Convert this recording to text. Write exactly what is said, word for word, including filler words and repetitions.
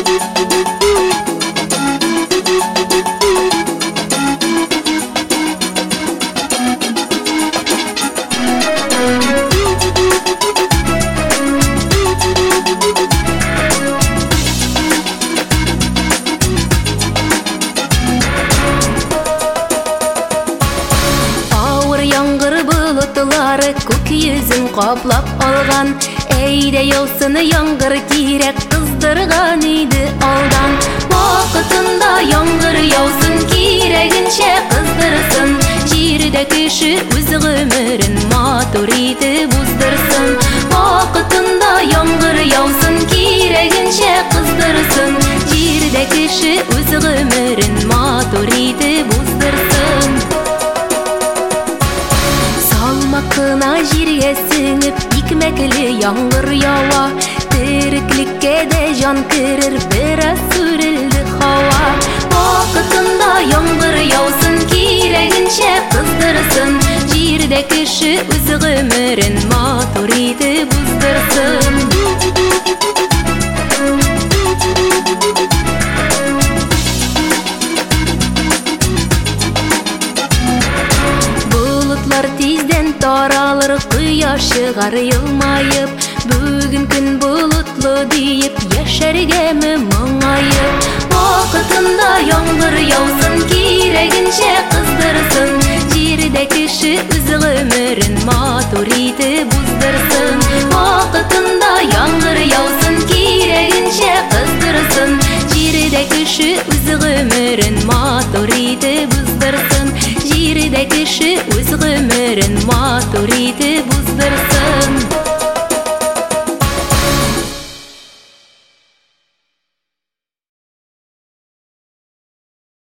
Көк yüzün қаплап алған, әйде яусыны яңғыр керек қыздырған еді алдан. Уақытында яңғыр яусын керегінше қыздырсын, жерде кіші өз ғөмірін матур етіп уздырсын. Уақытында яңғыр яусын керегінше қыздырсын, жерде кіші өз ғөмірін матур етіп уздырсын. Салмақына жерге сіңіп икмәклі яңғыр яуа, тіріклікке де жан кірір біраз сүрілді хауа. Уақытында яңғыр яусын керегінше қыздырсын, жерде кіші өз ғөмірін матур етіп уздырсын. Тизден таралыр құяш шығар елмайып, бүгін күн бұлытлы дейіп яшәрге ми мұңайып. Уақытында яңғыр яусын керегінше қыздырсын, жерде кіші өз ғөмірін матур етіп уздырсын. Уақытында яңғыр яусын керегінше қыздырсын, жерде кіші өз ғөмірін матур етіп уздырсын. Жерде кіші өз ғөмірін матур етіп